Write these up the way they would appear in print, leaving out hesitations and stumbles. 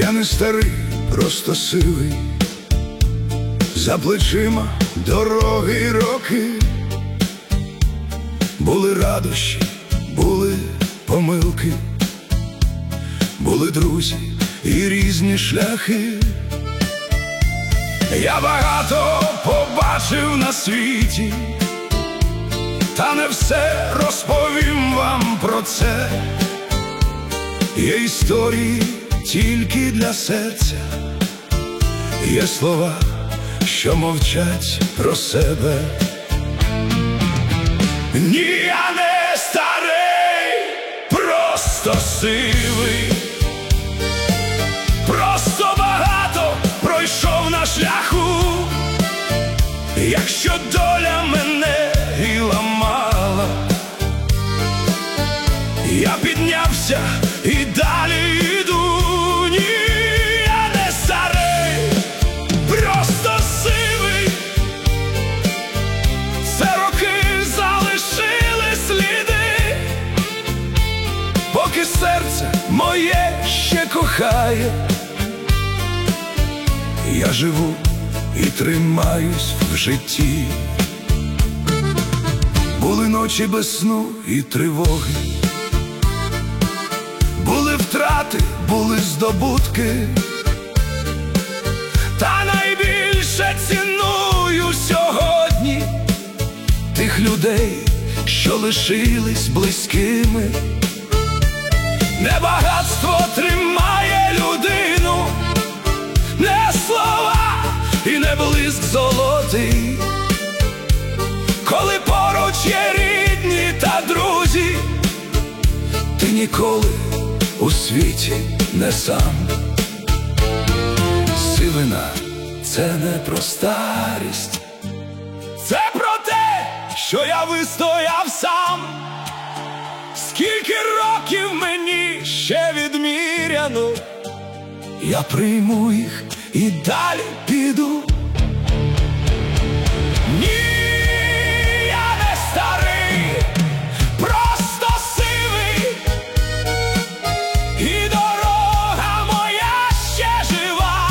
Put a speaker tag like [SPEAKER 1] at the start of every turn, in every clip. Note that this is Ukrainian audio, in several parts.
[SPEAKER 1] Я не старий, просто сивий, за плечима дороги й роки. Були радощі, були помилки, були друзі і різні шляхи. Я багато побачив на світі, та не все розповім вам про це. Є історії тільки для серця, є слова, що мовчать про себе. Ні, я не старий, просто сивий, просто багато пройшов на шляху. Якщо доля мене і ламала, я піднявся і далі йду. Ні, я не старий, просто сивий, це роки залишили сліди, поки серце моє ще кохає. Я живу і тримаюсь в житті. Були ночі без сну і тривоги, були втрати, були здобутки, та найбільше ціную сьогодні тих людей, що лишились близькими. Не багатство тримає людину, не слова і не блиск золотий. Коли поруч є рідні та друзі, ти ніколи у світі не сам. Сивина – це не про старість, це про те, що я вистояв сам. Скільки років мені ще відміряно, я прийму їх і далі піду. Ні, я не старий, просто сивий, і дорога моя ще жива,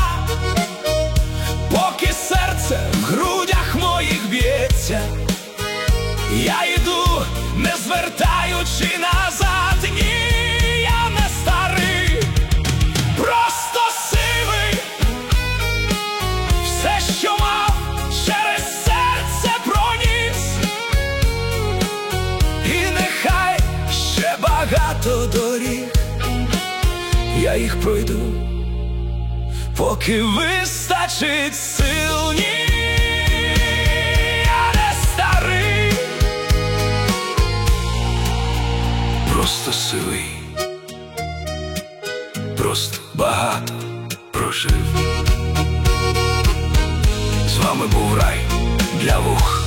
[SPEAKER 1] поки серце в грудях моїх б'ється. Я йду, не звертаючи назад. Ні, я не старий, просто сивий, все, що мав, через серце проніс. І нехай ще багато доріг, я їх пройду, поки вистачить сил. Ні, я не старий, просто сивий, просто багато прожив. З вами був рай для вух.